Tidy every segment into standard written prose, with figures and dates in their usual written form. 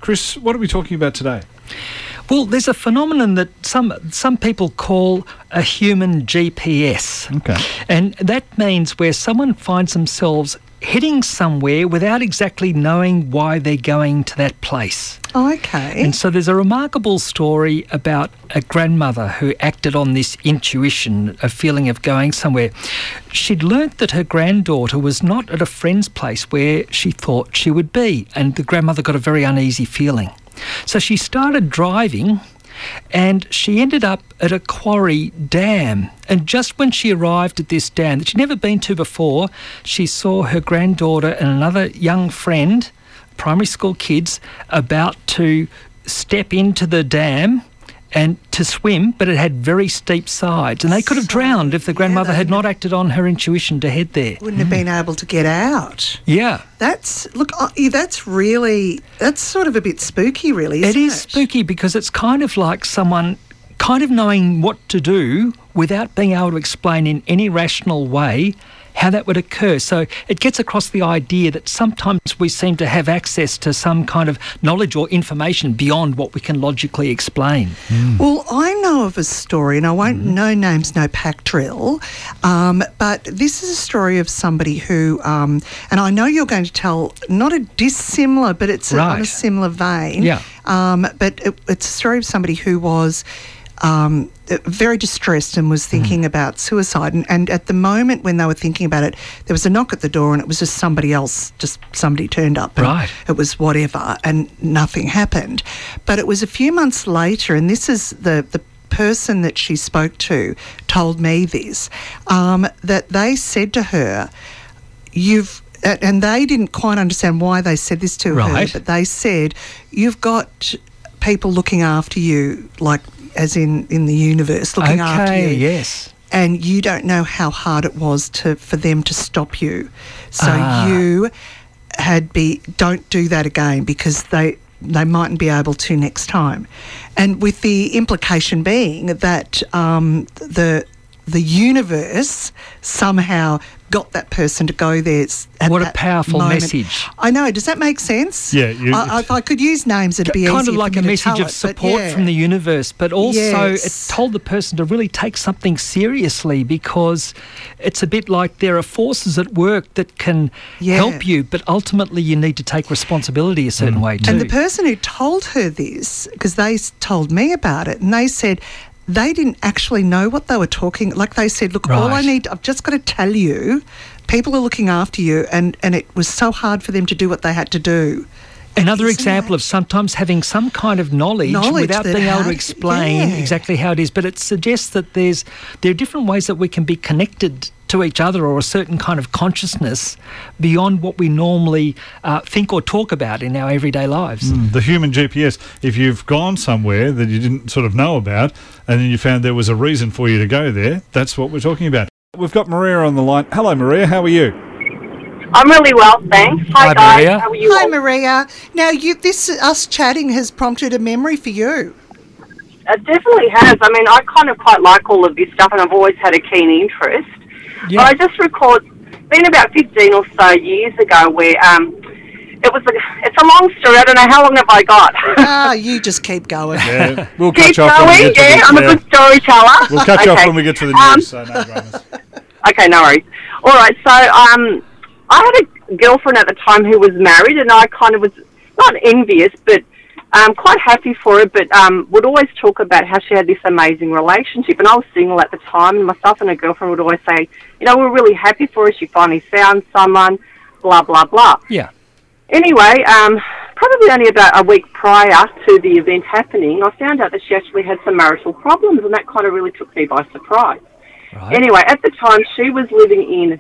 Chris, what are we talking about today? Well, there's a phenomenon that some people call a human GPS. Okay. And that means where someone finds themselves heading somewhere without exactly knowing why they're going to that place. Okay. And so there's a remarkable story about a grandmother who acted on this intuition, a feeling of going somewhere. She'd learnt that her granddaughter was not at a friend's place where she thought she would be, and the grandmother got a very uneasy feeling. So she started driving and she ended up at a quarry dam. And just when she arrived at this dam that she'd never been to before, she saw her granddaughter and another young friend, primary school kids, about to step into the dam and to swim, but it had very steep sides. And they could have drowned if the grandmother had not acted on her intuition to head there. Wouldn't have been able to get out. Yeah. That's sort of a bit spooky, really, isn't it? It is spooky because it's kind of like someone kind of knowing what to do without being able to explain in any rational way how that would occur. So it gets across the idea that sometimes we seem to have access to some kind of knowledge or information beyond what we can logically explain. Well, I know of a story, and I won't, no names, no pack drill, but this is a story of somebody who, and I know you're going to tell not a dissimilar, but it's on a similar vein. Yeah. But it's a story of somebody who was very distressed and was thinking about suicide. And at the moment when they were thinking about it, there was a knock at the door and it was just somebody else, just somebody turned up. And it was whatever and nothing happened. But it was a few months later, and this is the person that she spoke to told me this, that they said to her, and they didn't quite understand why they said this to her, but they said, you've got people looking after you, like as in the universe, looking after you. Yes. And you don't know how hard it was for them to stop you. So you don't do that again because they mightn't be able to next time. And with the implication being that the universe somehow got that person to go there. What a powerful message. I know. Does that make sense? Yeah. If I could use names, it'd be easier kind of like for a me message to tell of support from the universe, but also it told the person to really take something seriously because it's a bit like there are forces at work that can help you, but ultimately you need to take responsibility a certain way too. And the person who told her this, because they told me about it, and they said they didn't actually know what they were talking. Like they said, look, all I've just got to tell you, people are looking after you, and it was so hard for them to do what they had to do. Another example of sometimes having some kind of knowledge without being able to explain exactly how it is. But it suggests that there are different ways that we can be connected to each other or a certain kind of consciousness beyond what we normally think or talk about in our everyday lives. The human GPS, if you've gone somewhere that you didn't sort of know about and then you found there was a reason for you to go there, that's what we're talking about. We've got Maria on the line. Hello, Maria. How are you? I'm really well, thanks. Hi guys. Maria. How are you? Hi, Maria. Now, us chatting has prompted a memory for you. It definitely has. I mean, I kind of quite like all of this stuff, and I've always had a keen interest. Yeah. But I just recall being about 15 or so years ago where it's a long story. I don't know, how long have I got? You just keep going. Yeah, we'll Keep catch up. going, I'm a good storyteller. We'll catch up when we get to the news, so no dramas. Okay, no worries. All right, so I had a girlfriend at the time who was married, and I kind of was not envious, but quite happy for her, but would always talk about how she had this amazing relationship. And I was single at the time, and myself and her girlfriend would always say, we're really happy for her. She finally found someone, blah, blah, blah. Yeah. Anyway, probably only about a week prior to the event happening, I found out that she actually had some marital problems, and that kind of really took me by surprise. Right. Anyway, at the time, she was living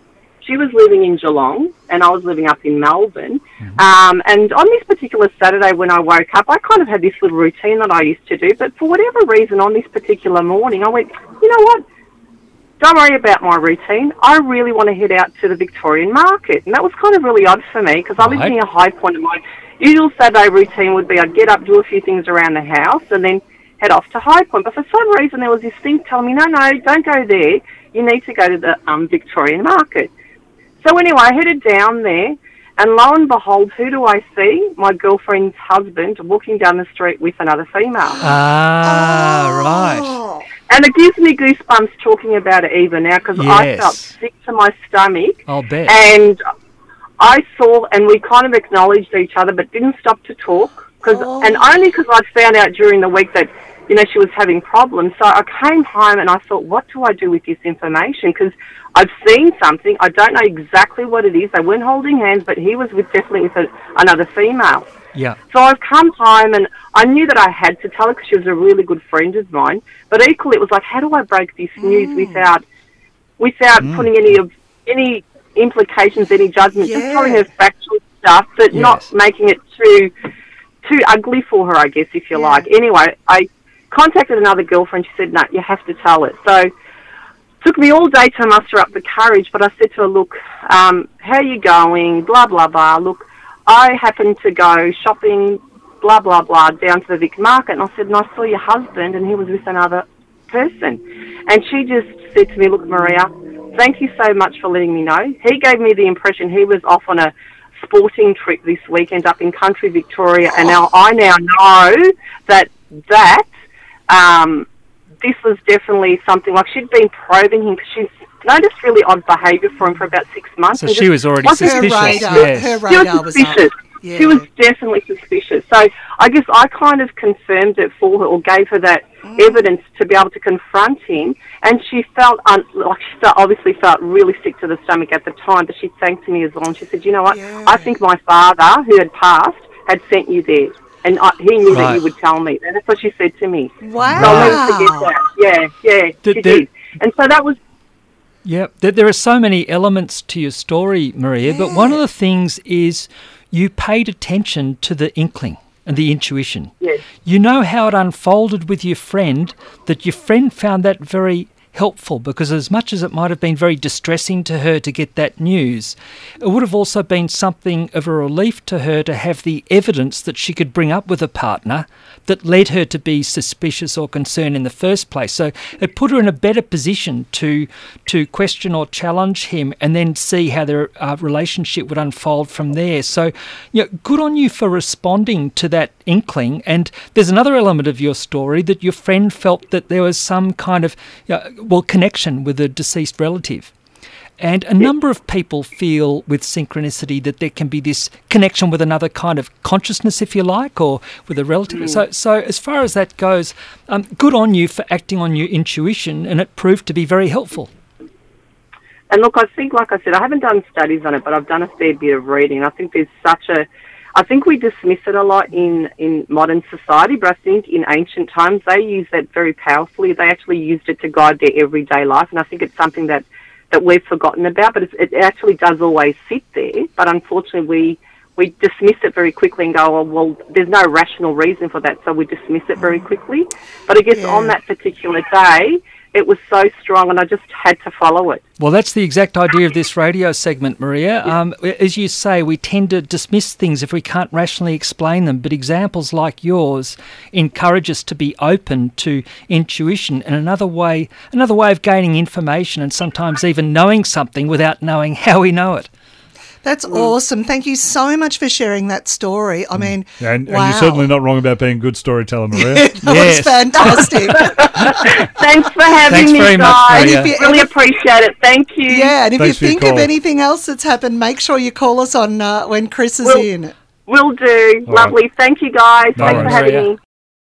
in Geelong, and I was living up in Melbourne. And on this particular Saturday when I woke up, I kind of had this little routine that I used to do. But for whatever reason, on this particular morning, I went, you know what? Don't worry about my routine. I really want to head out to the Victorian market. And that was kind of really odd for me because I lived near High Point. And my usual Saturday routine would be I'd get up, do a few things around the house, and then head off to High Point. But for some reason, there was this thing telling me, no, don't go there. You need to go to the Victorian market. So anyway, I headed down there, And lo and behold, who do I see? My girlfriend's husband walking down the street with another female. Right. Oh. And it gives me goosebumps talking about it even now, because I Yes. felt sick to my stomach. I'll bet. And I saw, and we kind of acknowledged each other, but didn't stop to talk. And only because I'd found out during the week that, she was having problems. So I came home and I thought, what do I do with this information? Because I've seen something. I don't know exactly what it is. They weren't holding hands, but he was definitely with another female. Yeah. So I've come home and I knew that I had to tell her because she was a really good friend of mine. But equally, it was like, how do I break this news without putting any implications, any judgment, just telling her factual stuff, but not making it too ugly for her, I guess, if you like. Anyway, I contacted another girlfriend. She said, no, you have to tell it. So it took me all day to muster up the courage, but I said to her, look, how are you going? Blah, blah, blah. Look, I happened to go shopping, blah, blah, blah, down to the Vic Market, and I said, and I saw your husband, and he was with another person. And she just said to me, look, Maria, thank you so much for letting me know. He gave me the impression he was off on a sporting trip this weekend up in country Victoria, and I now know that this was definitely something, like she'd been probing him because she's noticed really odd behaviour for him for about 6 months. So she was already suspicious. Her radar was suspicious. up. Yeah. She was definitely suspicious. So I guess I kind of confirmed it for her, or gave her that evidence to be able to confront him. And she felt, obviously felt really sick to the stomach at the time, but she thanked me as well. And she said, you know what, I think my father, who had passed, had sent you there. And he knew that you would tell me. And that's what she said to me. Wow. So I'll never forget that. Yeah, she did. And so that was... Yeah, there are so many elements to your story, Maria, but one of the things is you paid attention to the inkling and the intuition. Yes. You know how it unfolded with your friend, that your friend found that very helpful, because as much as it might have been very distressing to her to get that news, it would have also been something of a relief to her to have the evidence that she could bring up with a partner that led her to be suspicious or concerned in the first place. So it put her in a better position to question or challenge him, and then see how their relationship would unfold from there. So, good on you for responding to that inkling. And there's another element of your story, that your friend felt that there was some kind of connection with a deceased relative. And a number of people feel with synchronicity that there can be this connection with another kind of consciousness, if you like, or with a relative. So as far as that goes, good on you for acting on your intuition, and it proved to be very helpful. And look, I think, like I said, I haven't done studies on it, but I've done a fair bit of reading. I think there's I think we dismiss it a lot in modern society, but I think in ancient times they used that very powerfully. They actually used it to guide their everyday life, and I think it's something that we've forgotten about, but it actually does always sit there. But unfortunately, we dismiss it very quickly and go, oh, well, there's no rational reason for that, so we dismiss it very quickly. But I guess on that particular day, it was so strong, and I just had to follow it. Well, that's the exact idea of this radio segment, Maria. As you say, we tend to dismiss things if we can't rationally explain them, but examples like yours encourage us to be open to intuition and another way of gaining information, and sometimes even knowing something without knowing how we know it. That's awesome. Thank you so much for sharing that story. I mean, and wow. you're certainly not wrong about being a good storyteller, Maria. That was fantastic. Thanks for having me, very much, guys. Maria. Really appreciate it. Thank you. Yeah, and if Thanks for you your think of call. anything else that's happened, make sure you call us on when Chris is in. Will do. All Lovely. right. Thank you, guys. No Thanks for worries. having Maria. me.